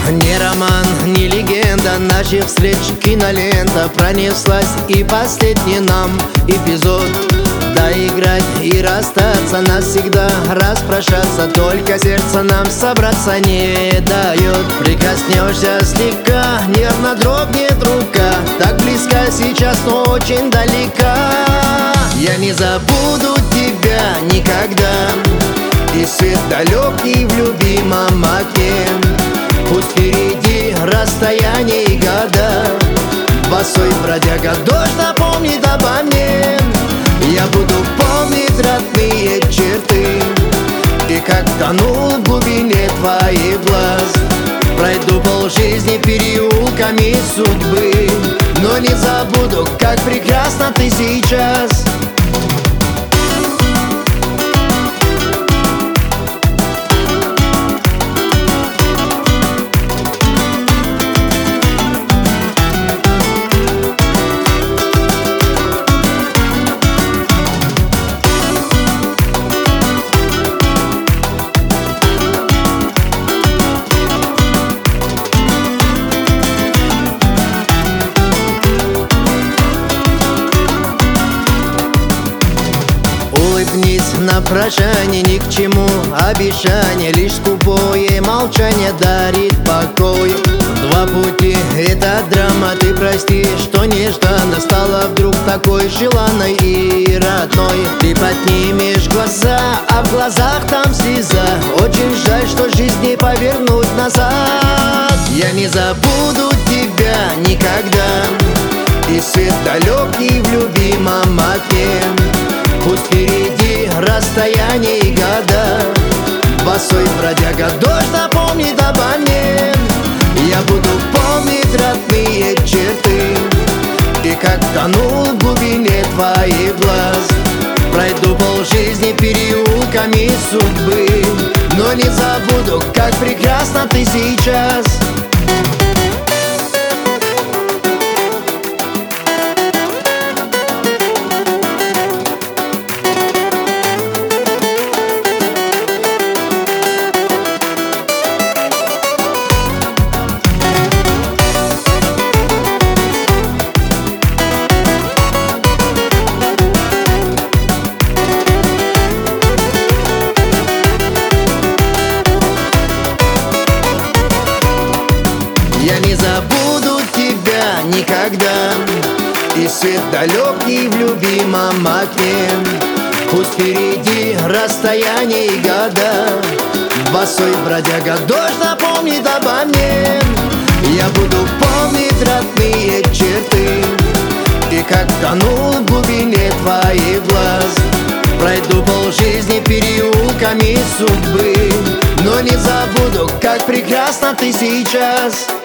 Не роман, не легенда, наших встреч кинолента. Пронеслась и последний нам эпизод. Доиграть и расстаться, навсегда распрощаться. Только сердце нам собраться не дает. Прикоснешься слегка, нервно дрогнет рука. Так близко сейчас, но очень далека. Я не забуду тебя никогда. И свет далекий в любимом окне. Пусть впереди расстояние и года. Босой бродяга, дождь напомнит обо мне. Я буду помнить родные черты. И как тонул в глубине твоих глаз. Пройду полжизни переулками судьбы, но не забуду, как прекрасна ты сейчас. Улыбнись на прощание, ни к чему обещание. Лишь скупое молчание дарит покой. Два пути — это драма, ты прости, что нежданно стала вдруг такой желанной и родной. Ты поднимешь глаза, а в глазах там слеза. Очень жаль, что жизнь не повернуть назад. Я не забуду тебя никогда. И свет далекий в любимом окне. Пусть впереди расстояние и года. Босой бродяга, дождь напомнит обо мне. Я буду помнить родные черты. И как тонул в глубине твоих глаз. Пройду полжизни переулками судьбы, но не забуду, как прекрасна ты сейчас. Я не забуду тебя никогда. И свет далекий в любимом окне. Пусть впереди расстояние и года. Босой бродяга, дождь напомнит обо мне. Я буду помнить родные черты. И как тонул в глубине твоих глаз. Пройду полжизни переулками судьбы, но не забуду, как прекрасна ты сейчас.